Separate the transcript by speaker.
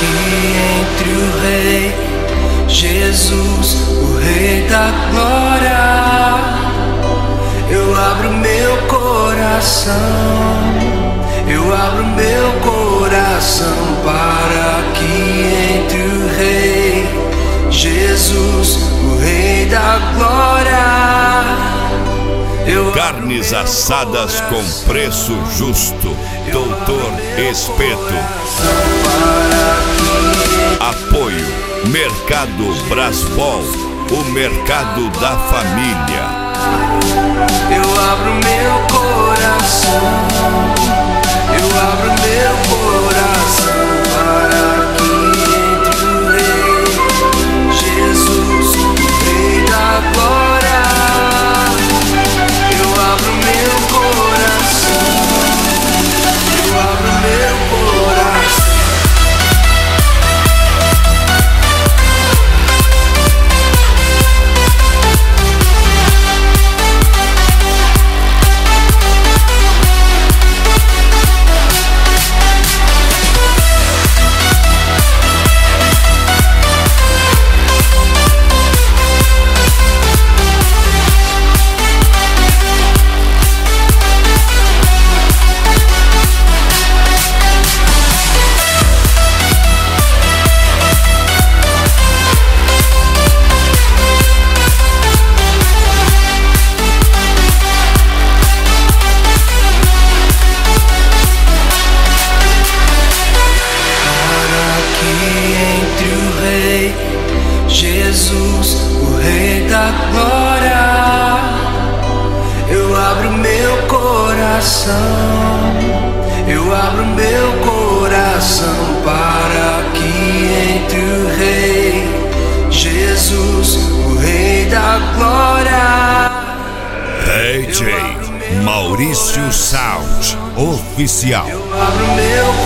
Speaker 1: entre o Rei Jesus, o Rei da glória. Eu abro meu coração, eu abro meu coração para que entre o Rei Jesus, o Rei da glória.
Speaker 2: Carnes assadas com preço justo, Doutor Espeto. Apoio Mercado Brasbol, o mercado da família.
Speaker 1: Eu abro meu coração, eu abro meu coração para que entre o Rei Jesus, o Rei da glória. Eu abro meu coração, eu abro meu coração. Jesus, o Rei da glória. Eu abro meu coração, eu abro meu coração para que entre o Rei Jesus, o Rei da glória.
Speaker 2: DJ Maurício Sound Oficial.
Speaker 1: Eu abro meu